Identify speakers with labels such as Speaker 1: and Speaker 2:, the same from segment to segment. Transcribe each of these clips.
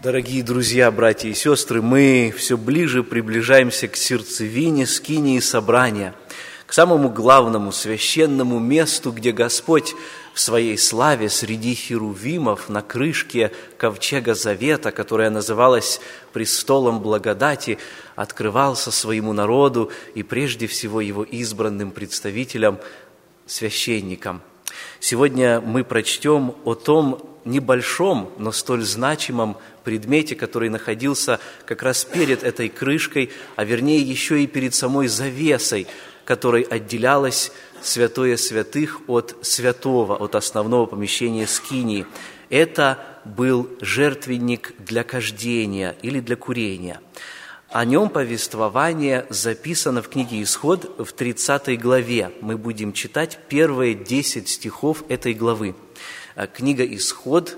Speaker 1: Дорогие друзья, братья и сестры, мы все ближе приближаемся к сердцевине скинии собрания, к самому главному священному месту, где Господь в своей славе среди херувимов на крышке ковчега завета, которая называлась престолом благодати, открывался своему народу и прежде всего его избранным представителям, священникам. Сегодня мы прочтем о том небольшом, но столь значимом предмете, который находился как раз перед этой крышкой, а вернее еще и перед самой завесой, которой отделялось святое святых от святого, от основного помещения скинии. Это был жертвенник для кождения или для курения. О нем повествование записано в книге «Исход» в 30 главе. Мы будем читать первые 10 стихов этой главы. Книга «Исход»,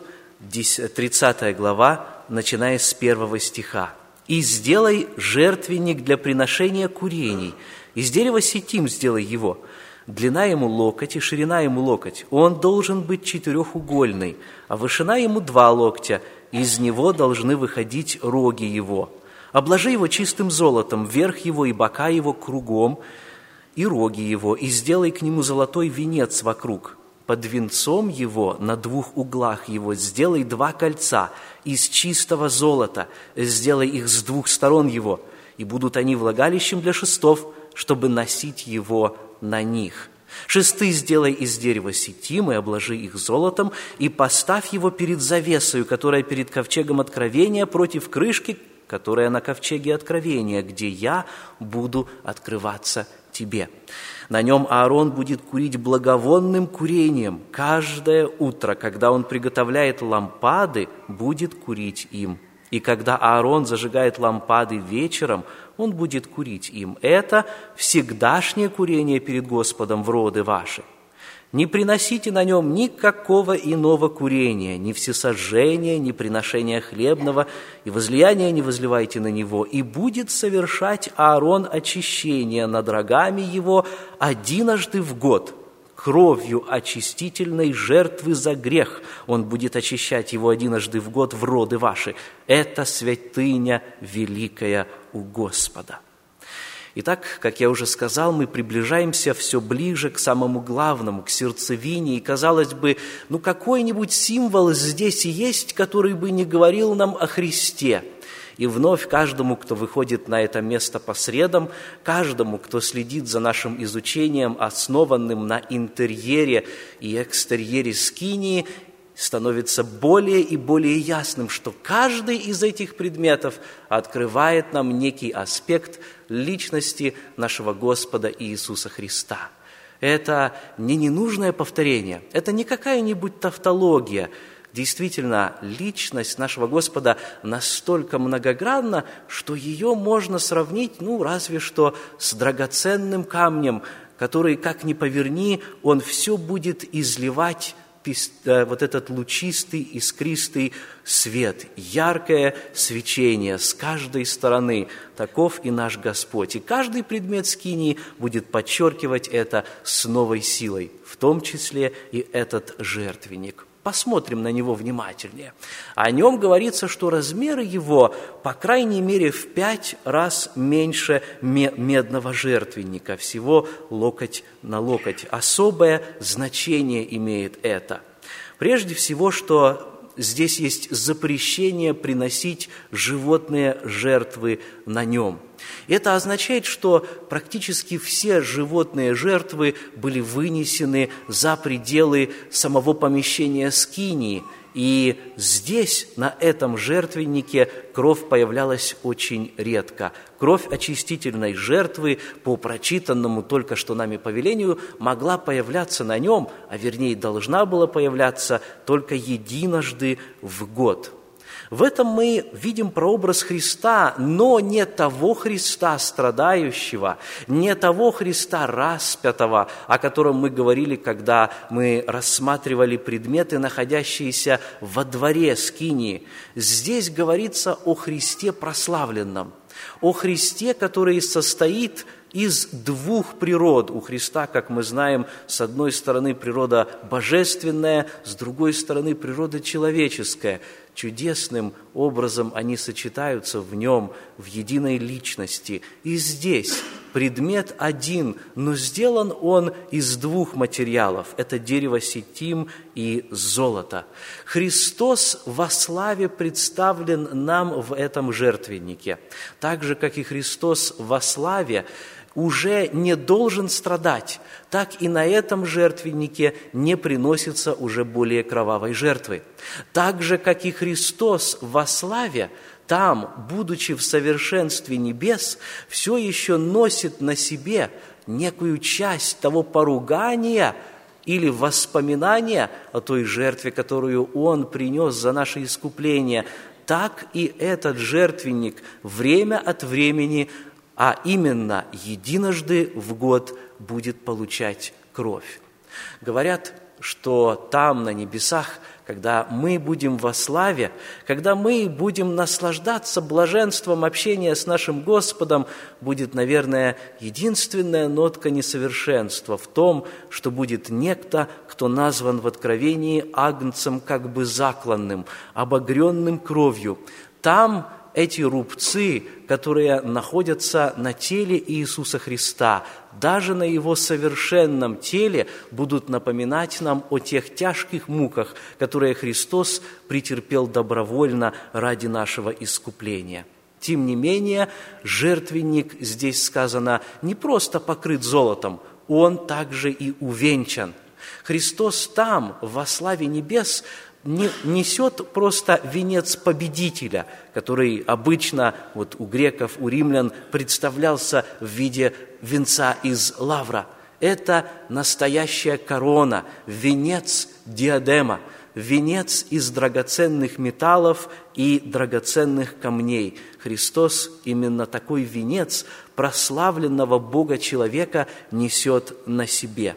Speaker 1: 30 глава, начиная с 1 стиха. «И сделай жертвенник для приношения курений, из дерева ситим сделай его, длина ему локоть и ширина ему локоть. Он должен быть четырехугольный, а вышина ему 2 локтя, из него должны выходить роги его. Обложи его чистым золотом, верх его и бока его кругом, и роги его, и сделай к нему золотой венец вокруг. Под венцом его на 2 углах его сделай 2 кольца из чистого золота, сделай их с 2 сторон его, и будут они влагалищем для шестов, чтобы носить его на них. Шесты сделай из дерева ситим и обложи их золотом, и поставь его перед завесою, которая перед ковчегом откровения, против крышки, которая на ковчеге откровения, где я буду открываться тебе. На нем Аарон будет курить благовонным курением. Каждое утро, когда он приготовляет лампады, будет курить им. И когда Аарон зажигает лампады вечером, он будет курить им. Это всегдашнее курение перед Господом в роды ваши. Не приносите на нем никакого иного курения, ни всесожжения, ни приношения хлебного, и возлияния не возливайте на него. И будет совершать Аарон очищение над рогами его 1 раз в год, кровью очистительной жертвы за грех. Он будет очищать его 1 раз в год в роды ваши. Это святыня великая у Господа». Итак, как я уже сказал, мы приближаемся все ближе к самому главному, к сердцевине. И, казалось бы, какой-нибудь символ здесь есть, который бы не говорил нам о Христе. И вновь каждому, кто выходит на это место по средам, каждому, кто следит за нашим изучением, основанным на интерьере и экстерьере скинии, становится более и более ясным, что каждый из этих предметов открывает нам некий аспект личности нашего Господа Иисуса Христа. Это не ненужное повторение, это не какая-нибудь тавтология. Действительно, личность нашего Господа настолько многогранна, что ее можно сравнить, разве что с драгоценным камнем, который, как ни поверни, он все будет изливать вот этот лучистый, искристый свет, яркое свечение с каждой стороны. Таков и наш Господь. И каждый предмет скинии будет подчеркивать это с новой силой, в том числе и этот жертвенник. Посмотрим на него внимательнее. О нем говорится, что размеры его, по крайней мере, в 5 раз меньше медного жертвенника, всего локоть на локоть. Особое значение имеет это. Прежде всего, что здесь есть запрещение приносить животные жертвы на нем. Это означает, что практически все животные жертвы были вынесены за пределы самого помещения скинии. И здесь, на этом жертвеннике, кровь появлялась очень редко. Кровь очистительной жертвы, по прочитанному только что нами повелению, могла появляться на нем, а вернее должна была появляться только 1 раз в год. В этом мы видим прообраз Христа, но не того Христа страдающего, не того Христа распятого, о котором мы говорили, когда мы рассматривали предметы, находящиеся во дворе скинии. Здесь говорится о Христе прославленном. о Христе, который состоит из двух природ. У Христа, как мы знаем, с одной стороны природа божественная, с другой стороны природа человеческая. Чудесным образом они сочетаются в нем, в единой личности. И здесь предмет один, но сделан он из двух материалов. Это дерево ситим и золото. Христос во славе представлен нам в этом жертвеннике. Так же, как и Христос во славе уже не должен страдать, так и на этом жертвеннике не приносится уже более кровавой жертвы. Так же, как и Христос во славе, там, будучи в совершенстве небес, все еще носит на себе некую часть того поругания или воспоминания о той жертве, которую Он принес за наше искупление, так и этот жертвенник время от времени, а именно единожды в год, будет получать кровь. Говорят, что там, на небесах, когда мы будем во славе, когда мы будем наслаждаться блаженством общения с нашим Господом, будет, наверное, единственная нотка несовершенства в том, что будет некто, кто назван в Откровении агнцем как бы закланным, обогренным кровью. Там эти рубцы, которые находятся на теле Иисуса Христа, даже на Его совершенном теле, будут напоминать нам о тех тяжких муках, которые Христос претерпел добровольно ради нашего искупления. Тем не менее, жертвенник, здесь сказано, не просто покрыт золотом, он также и увенчан. Христос там, во славе небес, не несет просто венец победителя, который обычно у греков, у римлян представлялся в виде венца из лавра. Это настоящая корона, венец диадема, венец из драгоценных металлов и драгоценных камней. Христос именно такой венец прославленного Бога-человека несет на себе.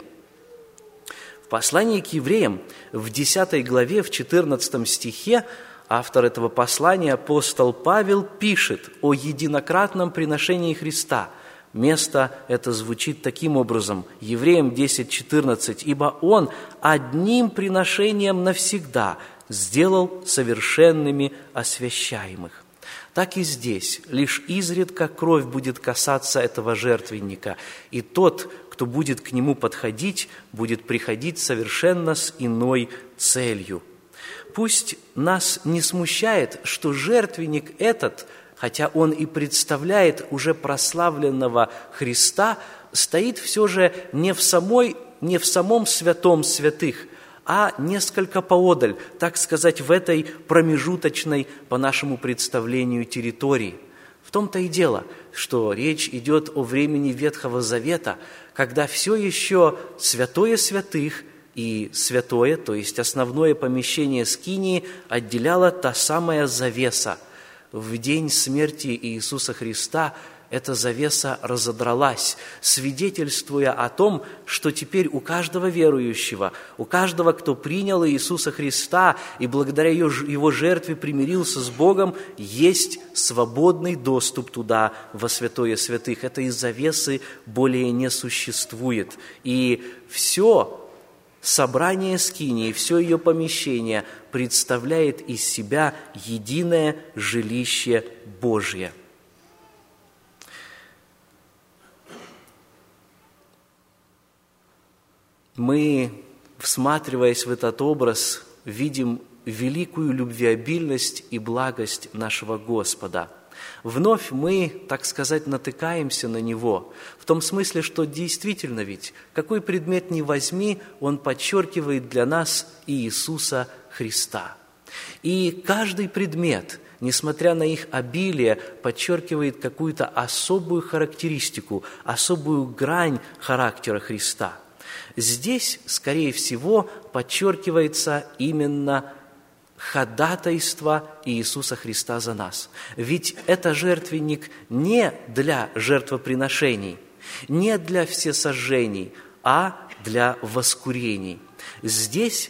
Speaker 1: В послании к евреям в 10 главе, в 14 стихе, автор этого послания, апостол Павел, пишет о единократном приношении Христа. Место это звучит таким образом, Евреям 10:14, «Ибо Он одним приношением навсегда сделал совершенными освящаемых». Так и здесь, лишь изредка кровь будет касаться этого жертвенника, и тот, кто будет к нему подходить, будет приходить совершенно с иной целью. Пусть нас не смущает, что жертвенник этот, хотя он и представляет уже прославленного Христа, стоит все же не в самом святом святых, а несколько поодаль, так сказать, в этой промежуточной, по нашему представлению, территории. В том-то и дело, что речь идет о времени Ветхого Завета, когда все еще святое святых и святое, то есть основное помещение скинии, отделяла та самая завеса. В день смерти Иисуса Христа эта завеса разодралась, свидетельствуя о том, что теперь у каждого верующего, у каждого, кто принял Иисуса Христа и благодаря Его жертве примирился с Богом, есть свободный доступ туда, во святое святых. Этой завесы более не существует. И все собрание скинии, все ее помещение представляет из себя единое жилище Божье. Мы, всматриваясь в этот образ, видим великую любвеобильность и благость нашего Господа. Вновь мы, так сказать, натыкаемся на Него, в том смысле, что действительно ведь, какой предмет ни возьми, он подчеркивает для нас Иисуса Христа. И каждый предмет, несмотря на их обилие, подчеркивает какую-то особую характеристику, особую грань характера Христа. Здесь, скорее всего, подчеркивается именно ходатайство Иисуса Христа за нас. Ведь это жертвенник не для жертвоприношений, не для всесожжений, а для воскурений. Здесь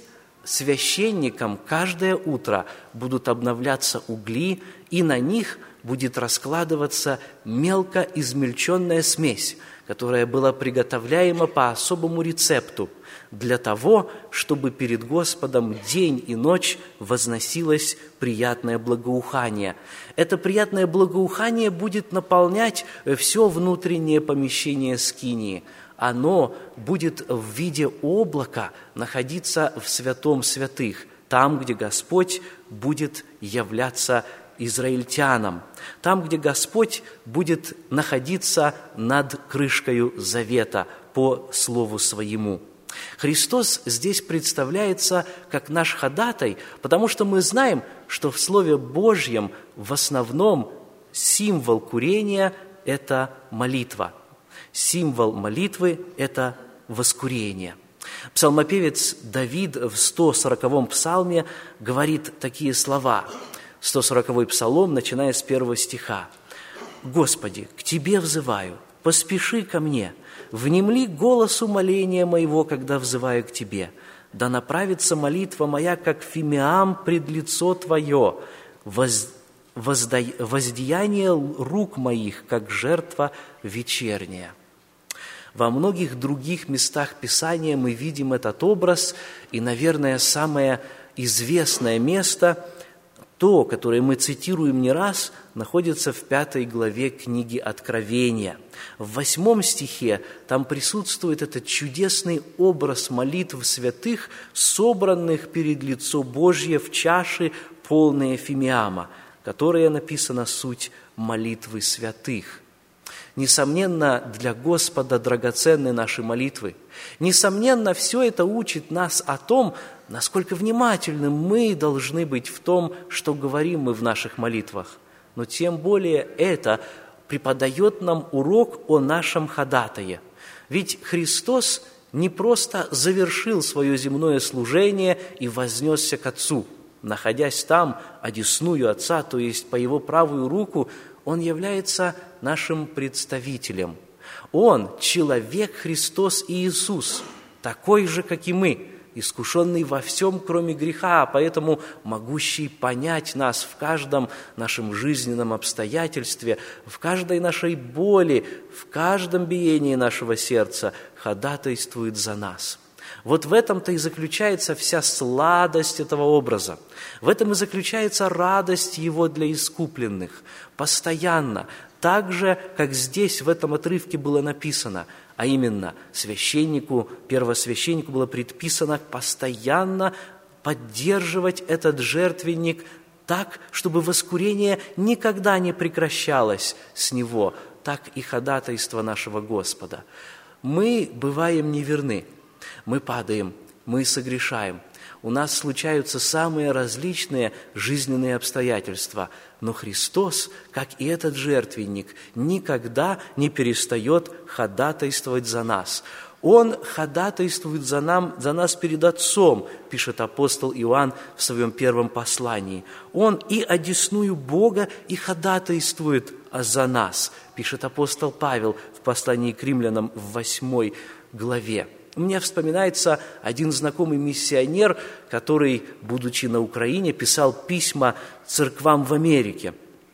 Speaker 1: священникам каждое утро будут обновляться угли, и на них будет раскладываться мелко измельченная смесь, которая была приготовляема по особому рецепту, для того, чтобы перед Господом день и ночь возносилось приятное благоухание. Это приятное благоухание будет наполнять все внутреннее помещение скинии. Оно будет в виде облака находиться в святом святых, там, где Господь будет являться израильтянам, там, где Господь будет находиться над крышкою завета по слову Своему. Христос здесь представляется как наш ходатай, потому что мы знаем, что в Слове Божьем в основном символ курения – это молитва. Символ молитвы – это воскурение. Псалмопевец Давид в 140-м псалме говорит такие слова. 140-й псалом, начиная с 1 стиха. «Господи, к Тебе взываю, поспеши ко мне, внемли голосу моления моего, когда взываю к Тебе. Да направится молитва моя, как фимиам пред лицо Твое, воздеяние рук моих, как жертва вечерняя». Во многих других местах Писания мы видим этот образ, и, наверное, самое известное место, то, которое мы цитируем не раз, находится в 5 главе книги Откровения. В 8 стихе там присутствует этот чудесный образ молитв святых, собранных перед лицо Божье в чаши, полные фимиама, которая написана суть молитвы святых. Несомненно, для Господа драгоценны наши молитвы. Несомненно, все это учит нас о том, насколько внимательны мы должны быть в том, что говорим мы в наших молитвах. Но тем более это преподает нам урок о нашем ходатае. Ведь Христос не просто завершил свое земное служение и вознесся к Отцу. Находясь там, одесную Отца, то есть по Его правую руку, Он является нашим представителем. Он – человек Христос и Иисус, такой же, как и мы, искушенный во всем, кроме греха, а поэтому могущий понять нас в каждом нашем жизненном обстоятельстве, в каждой нашей боли, в каждом биении нашего сердца, ходатайствует за нас. Вот в этом-то и заключается вся сладость этого образа. В этом и заключается радость его для искупленных. Постоянно, так же, как здесь в этом отрывке было написано, а именно священнику, первосвященнику было предписано постоянно поддерживать этот жертвенник так, чтобы воскурение никогда не прекращалось с него, так и ходатайство нашего Господа. Мы бываем неверны. Мы падаем, мы согрешаем, у нас случаются самые различные жизненные обстоятельства, но Христос, как и этот жертвенник, никогда не перестает ходатайствовать за нас. Он ходатайствует за нас перед Отцом, пишет апостол Иоанн в своем первом послании. Он и одесную Бога и ходатайствует за нас, пишет апостол Павел в послании к римлянам в 8 главе. Мне вспоминается один знакомый миссионер, который, будучи на Украине, писал письма церквам в Америке.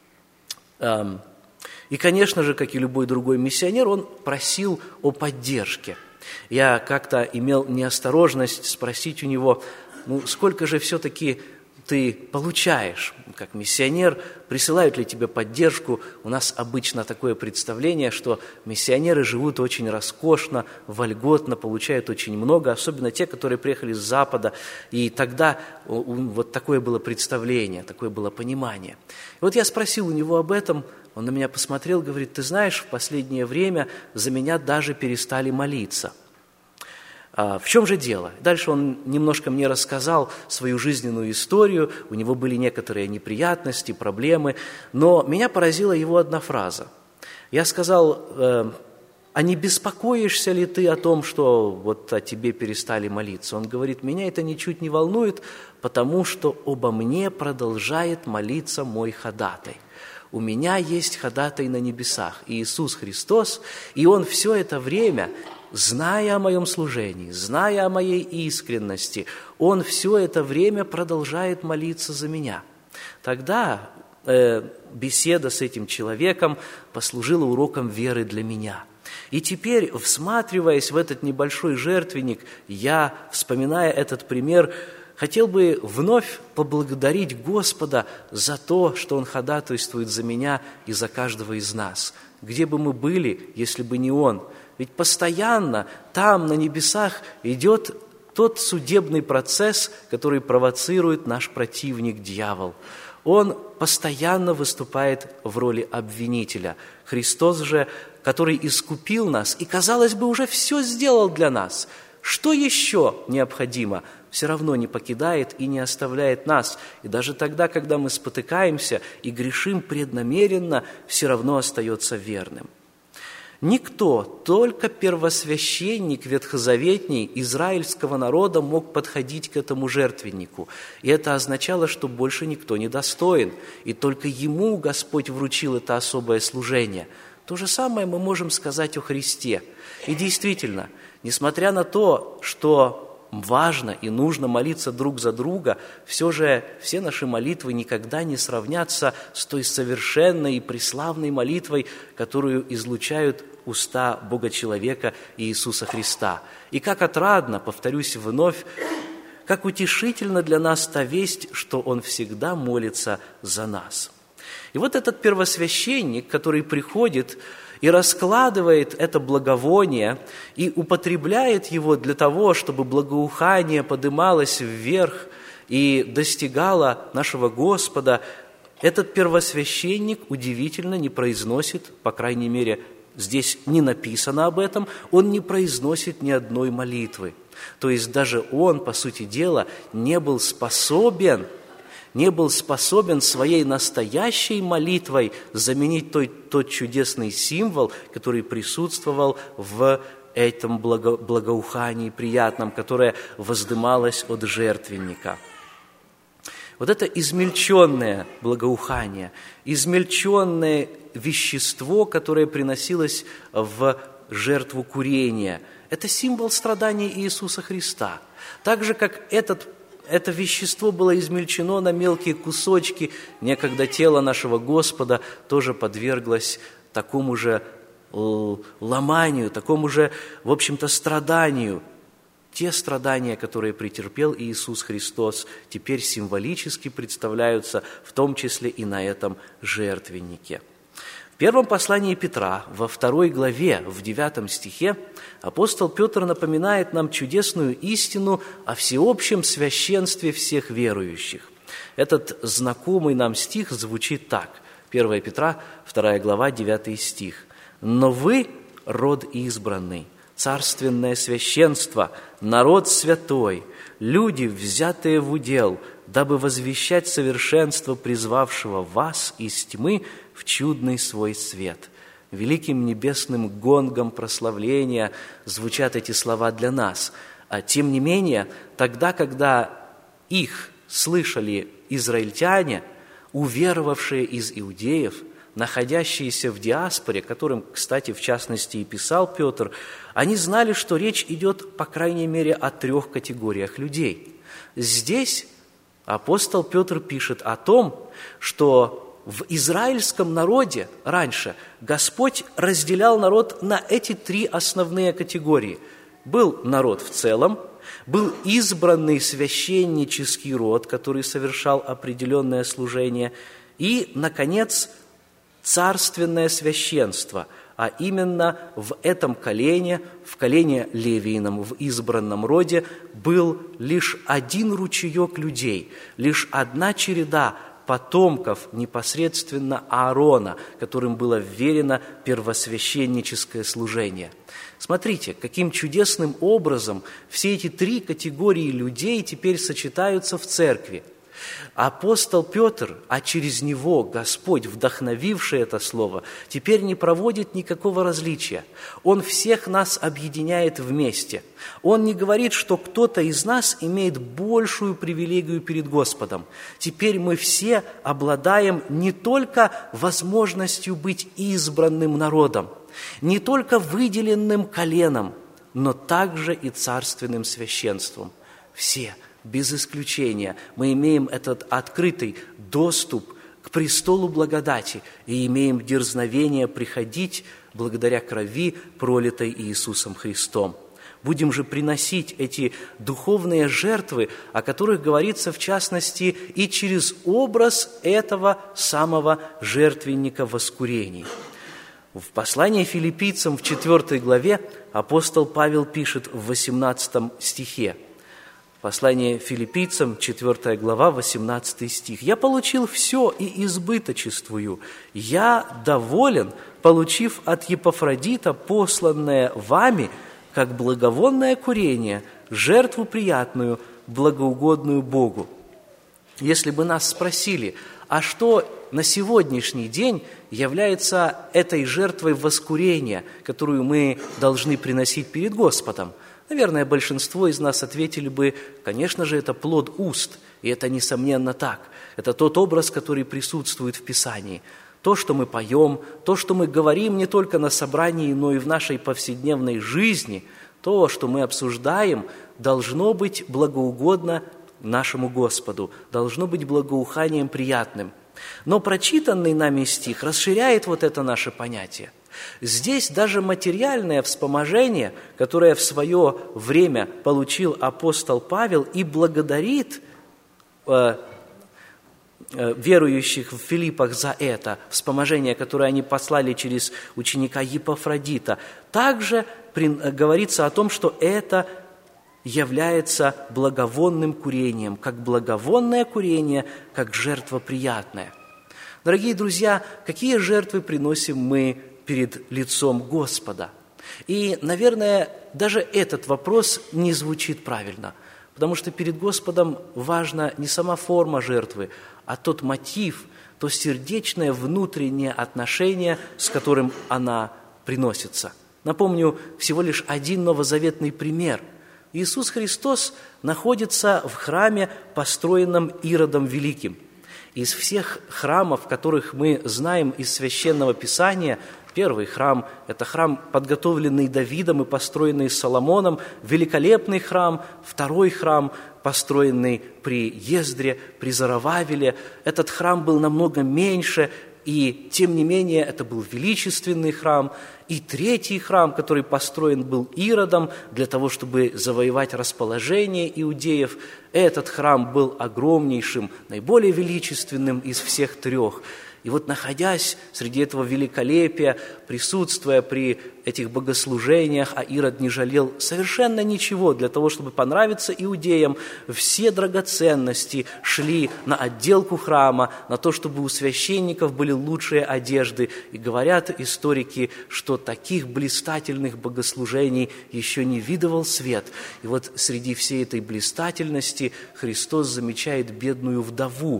Speaker 1: И, конечно же, как и любой другой миссионер, он просил о поддержке. Я как-то имел неосторожность спросить у него, сколько же все-таки ты получаешь, как миссионер, присылают ли тебе поддержку. У нас обычно такое представление, что миссионеры живут очень роскошно, вольготно, получают очень много, особенно те, которые приехали с Запада. И тогда вот такое было представление, такое было понимание. И вот я спросил у него об этом, он на меня посмотрел, говорит, ты знаешь, в последнее время за меня даже перестали молиться. В чем же дело? Дальше он немножко мне рассказал свою жизненную историю, у него были некоторые неприятности, проблемы, но меня поразила его одна фраза. Я сказал, а не беспокоишься ли ты о том, что вот о тебе перестали молиться? Он говорит, меня это ничуть не волнует, потому что обо мне продолжает молиться мой ходатай. У меня есть ходатай на небесах, Иисус Христос, и Он все это время зная о моем служении, зная о моей искренности, он все это время продолжает молиться за меня. Тогда беседа с этим человеком послужила уроком веры для меня. И теперь, всматриваясь в этот небольшой жертвенник, я, вспоминая этот пример, хотел бы вновь поблагодарить Господа за то, что Он ходатайствует за меня и за каждого из нас. Где бы мы были, если бы не Он? Ведь постоянно там, на небесах, идет тот судебный процесс, который провоцирует наш противник, дьявол. Он постоянно выступает в роли обвинителя. Христос же, который искупил нас и, казалось бы, уже все сделал для нас, что еще необходимо, все равно не покидает и не оставляет нас. И даже тогда, когда мы спотыкаемся и грешим преднамеренно, все равно остается верным. Никто, только первосвященник ветхозаветний израильского народа мог подходить к этому жертвеннику. И это означало, что больше никто не достоин. И только ему Господь вручил это особое служение. То же самое мы можем сказать о Христе. И действительно, несмотря на то, что важно и нужно молиться друг за друга, все же все наши молитвы никогда не сравнятся с той совершенной и преславной молитвой, которую излучают уста Бога-человека Иисуса Христа. И как отрадно, повторюсь вновь, как утешительно для нас та весть, что Он всегда молится за нас. И вот этот первосвященник, который приходит и раскладывает это благовоние и употребляет его для того, чтобы благоухание подымалось вверх и достигало нашего Господа, этот первосвященник удивительно не произносит, по крайней мере, здесь не написано об этом, он не произносит ни одной молитвы. То есть даже он, по сути дела, не был способен своей настоящей молитвой заменить тот чудесный символ, который присутствовал в этом благоухании приятном, которое воздымалось от жертвенника. Вот это измельченное благоухание, измельченное вещество, которое приносилось в жертву курения, это символ страданий Иисуса Христа. Так же, как это вещество было измельчено на мелкие кусочки, некогда тело нашего Господа тоже подверглось такому же ломанию, такому же, в общем-то, страданию. Те страдания, которые претерпел Иисус Христос, теперь символически представляются, в том числе и на этом жертвеннике. В первом послании Петра, во 2 главе, в 9 стихе, апостол Петр напоминает нам чудесную истину о всеобщем священстве всех верующих. Этот знакомый нам стих звучит так. 1 Петра, 2 глава, 9 стих. «Но вы, род избранный, царственное священство, народ святой, люди, взятые в удел, дабы возвещать совершенство призвавшего вас из тьмы в чудный свой свет». Великим небесным гонгом прославления звучат эти слова для нас. А тем не менее, тогда, когда их слышали израильтяне, уверовавшие из иудеев, находящиеся в диаспоре, которым, кстати, в частности и писал Петр, они знали, что речь идет, по крайней мере, о 3 категориях людей. Здесь апостол Петр пишет о том, что в израильском народе раньше Господь разделял народ на эти 3 основные категории. Был народ в целом, был избранный священнический род, который совершал определенное служение, и, наконец, царственное священство, а именно в этом колене, в колене Левиином, в избранном роде, был лишь один ручеек людей, лишь одна череда потомков непосредственно Аарона, которым было вверено первосвященническое служение. Смотрите, каким чудесным образом все эти 3 категории людей теперь сочетаются в церкви. Апостол Петр, а через него Господь, вдохновивший это слово, теперь не проводит никакого различия. Он всех нас объединяет вместе. Он не говорит, что кто-то из нас имеет большую привилегию перед Господом. Теперь мы все обладаем не только возможностью быть избранным народом, не только выделенным коленом, но также и царственным священством. Все, без исключения, мы имеем этот открытый доступ к престолу благодати и имеем дерзновение приходить благодаря крови, пролитой Иисусом Христом. Будем же приносить эти духовные жертвы, о которых говорится в частности и через образ этого самого жертвенника воскурений. В послании филиппийцам в 4 главе апостол Павел пишет в 18 стихе. Послание филиппийцам, 4 глава, 18 стих. «Я получил все и избыточествую. Я доволен, получив от Епафродита посланное вами, как благовонное курение, жертву приятную, благоугодную Богу». Если бы нас спросили, а что на сегодняшний день является этой жертвой воскурения, которую мы должны приносить перед Господом, наверное, большинство из нас ответили бы, конечно же, это плод уст, и это несомненно так. Это тот образ, который присутствует в Писании. То, что мы поем, то, что мы говорим не только на собрании, но и в нашей повседневной жизни, то, что мы обсуждаем, должно быть благоугодно нашему Господу, должно быть благоуханием приятным. Но прочитанный нами стих расширяет вот это наше понятие. Здесь даже материальное вспоможение, которое в свое время получил апостол Павел и благодарит верующих в Филиппах за это вспоможение, которое они послали через ученика Епафродита, также говорится о том, что это является благовонным курением, как благовонное курение, как жертва приятная. Дорогие друзья, какие жертвы приносим мы перед лицом Господа? И, наверное, даже этот вопрос не звучит правильно, потому что перед Господом важна не сама форма жертвы, а тот мотив, то сердечное внутреннее отношение, с которым она приносится. Напомню всего лишь один новозаветный пример. Иисус Христос находится в храме, построенном Иродом Великим. Из всех храмов, которых мы знаем из Священного Писания, первый храм – это храм, подготовленный Давидом и построенный Соломоном, великолепный храм, второй храм, построенный при Ездре, при Зоровавеле. Этот храм был намного меньше, и тем не менее это был величественный храм. И третий храм, который построен был Иродом для того, чтобы завоевать расположение иудеев, этот храм был огромнейшим, наиболее величественным из всех трех. И вот, находясь среди этого великолепия, присутствуя при этих богослужениях, а Ирод не жалел совершенно ничего для того, чтобы понравиться иудеям, все драгоценности шли на отделку храма, на то, чтобы у священников были лучшие одежды. И говорят историки, что таких блистательных богослужений еще не видывал свет. И вот среди всей этой блистательности Христос замечает бедную вдову,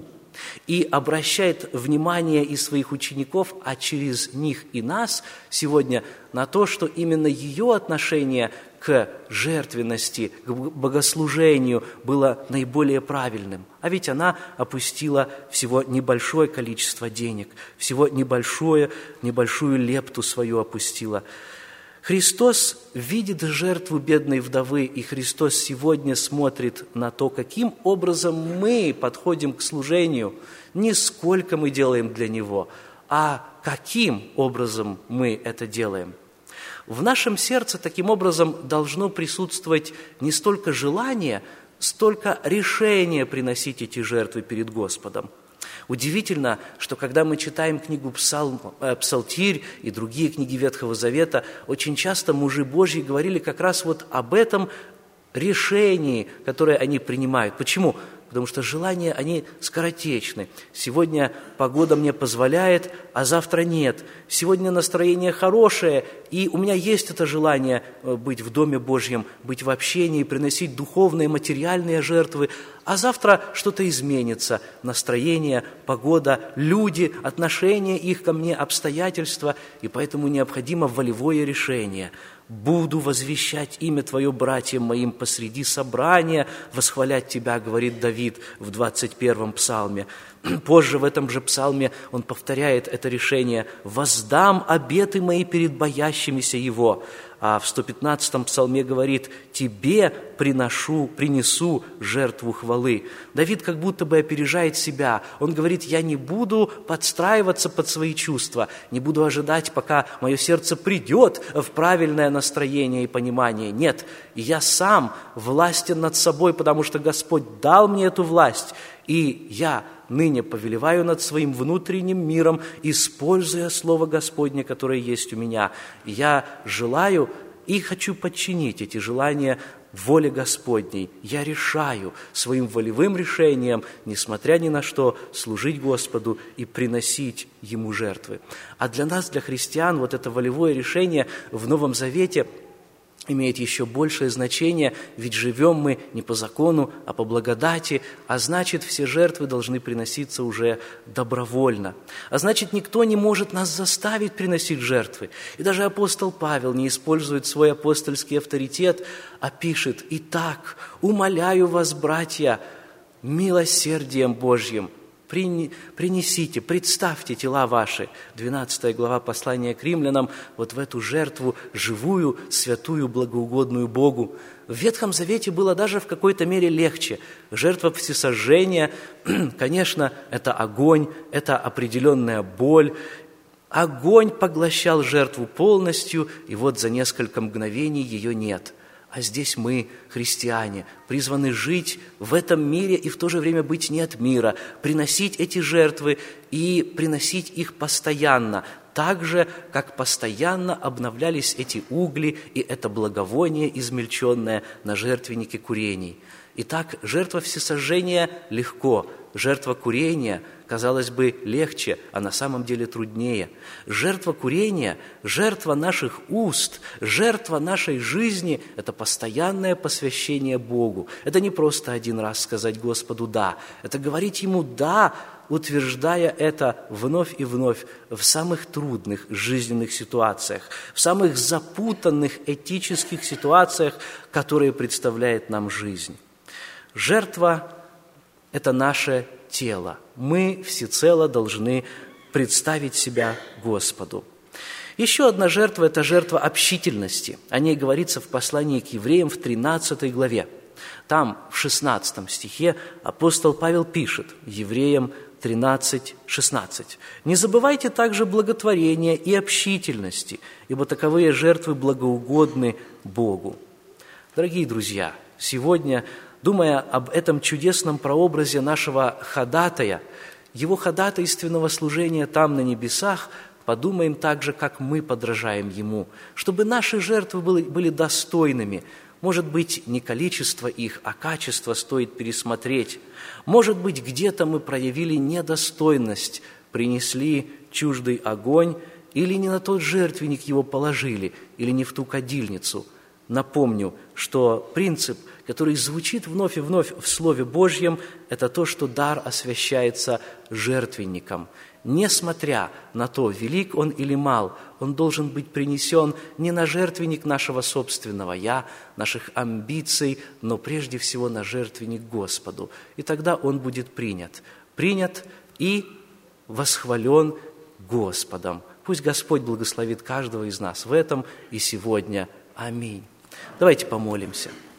Speaker 1: и обращает внимание и своих учеников, а через них и нас сегодня на то, что именно ее отношение к жертвенности, к богослужению было наиболее правильным. А ведь она опустила всего небольшое количество денег, всего небольшую лепту свою опустила. Христос видит жертву бедной вдовы, и Христос сегодня смотрит на то, каким образом мы подходим к служению, не сколько мы делаем для Него, а каким образом мы это делаем. В нашем сердце таким образом должно присутствовать не столько желание, столько решение приносить эти жертвы перед Господом. Удивительно, что когда мы читаем книгу «Псалтирь» и другие книги Ветхого Завета, очень часто мужи Божьи говорили как раз вот об этом решении, которое они принимают. Почему? Потому что желания, они скоротечны. Сегодня погода мне позволяет, а завтра нет. Сегодня настроение хорошее, и у меня есть это желание быть в Доме Божьем, быть в общении, приносить духовные, материальные жертвы. А завтра что-то изменится. Настроение, погода, люди, отношения их ко мне, обстоятельства. И поэтому необходимо волевое решение. «Буду возвещать имя Твое братьям моим посреди собрания, восхвалять Тебя», говорит Давид в 21-м псалме. Позже в этом же псалме он повторяет это решение: «Воздам обеты мои перед боящимися Его». а в 115-м псалме говорит: «Тебе принесу жертву хвалы». Давид как будто бы опережает себя. Он говорит: я не буду подстраиваться под свои чувства, не буду ожидать, пока мое сердце придет в правильное настроение и понимание. Нет, я сам властен над собой, потому что Господь дал мне эту власть, и я ныне повелеваю над своим внутренним миром, используя Слово Господне, которое есть у меня. Я желаю и хочу подчинить эти желания воле Господней. Я решаю своим волевым решением, несмотря ни на что, служить Господу и приносить Ему жертвы. А для нас, для христиан, вот это волевое решение в Новом Завете имеет еще большее значение, ведь живем мы не по закону, а по благодати, а значит, все жертвы должны приноситься уже добровольно. А значит, никто не может нас заставить приносить жертвы. И даже апостол Павел не использует свой апостольский авторитет, а пишет: «Итак, умоляю вас, братья, милосердием Божьим, принесите, представьте тела ваши». 12 глава послания к римлянам, вот в эту жертву живую, святую, благоугодную Богу. В Ветхом Завете было даже в какой-то мере легче. Жертва всесожжения, конечно, это огонь, это определенная боль. Огонь поглощал жертву полностью, и вот за несколько мгновений ее нет. А здесь мы, христиане, призваны жить в этом мире и в то же время быть не от мира, приносить эти жертвы и приносить их постоянно, так же, как постоянно обновлялись эти угли и это благовоние измельченное на жертвеннике курений. Итак, жертва всесожжения легко, жертва курения, казалось бы, легче, а на самом деле труднее. Жертва курения, жертва наших уст, жертва нашей жизни – это постоянное посвящение Богу. Это не просто один раз сказать Господу «да», это говорить Ему «да», утверждая это вновь и вновь в самых трудных жизненных ситуациях, в самых запутанных этических ситуациях, которые представляет нам жизнь. Жертва – это наше тело. Мы всецело должны представить себя Господу. Еще одна жертва – это жертва общительности. О ней говорится в послании к евреям в 13 главе. Там, в 16 стихе, апостол Павел пишет евреям 13:16. «Не забывайте также благотворения и общительности, ибо таковые жертвы благоугодны Богу». Дорогие друзья, сегодня, думая об этом чудесном прообразе нашего ходатая, его ходатайственного служения там, на небесах, подумаем также, как мы подражаем Ему, чтобы наши жертвы были достойными. Может быть, не количество их, а качество стоит пересмотреть. Может быть, где-то мы проявили недостойность, принесли чуждый огонь, или не на тот жертвенник его положили, или не в ту кадильницу. Напомню, что принцип, который звучит вновь и вновь в Слове Божьем, это то, что дар освящается жертвенником. Несмотря на то, велик он или мал, он должен быть принесен не на жертвенник нашего собственного «я», наших амбиций, но прежде всего на жертвенник Господу. И тогда он будет принят и восхвален Господом. Пусть Господь благословит каждого из нас в этом и сегодня. Аминь. Давайте помолимся.